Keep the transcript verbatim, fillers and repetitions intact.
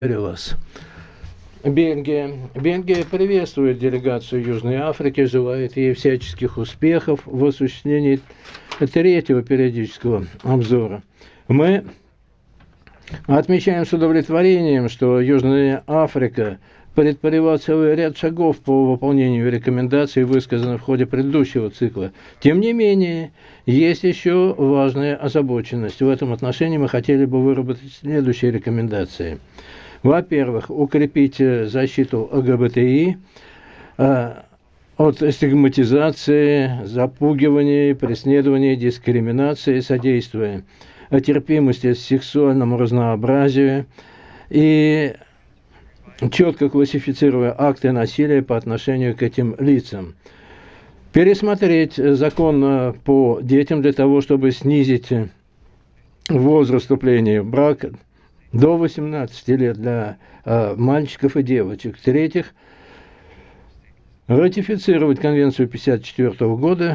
вас. Бельгия. Бельгия приветствует делегацию Южной Африки, желает ей всяческих успехов в осуществлении третьего периодического обзора. Мы отмечаем с удовлетворением, что Южная Африка предприняла целый ряд шагов по выполнению рекомендаций, высказанных в ходе предыдущего цикла. Тем не менее, есть еще важная озабоченность. В этом отношении мы хотели бы выработать следующие рекомендации. Во-первых, укрепить защиту ЛГБТИ э, от стигматизации, запугивания, преследования, дискриминации, содействуя терпимости сексуальному разнообразию и четко классифицируя акты насилия по отношению к этим лицам. Пересмотреть закон по детям для того, чтобы снизить возраст вступления в брак до восемнадцати лет для э, мальчиков и девочек. В-третьих, ратифицировать Конвенцию тысяча девятьсот пятьдесят четвёртого года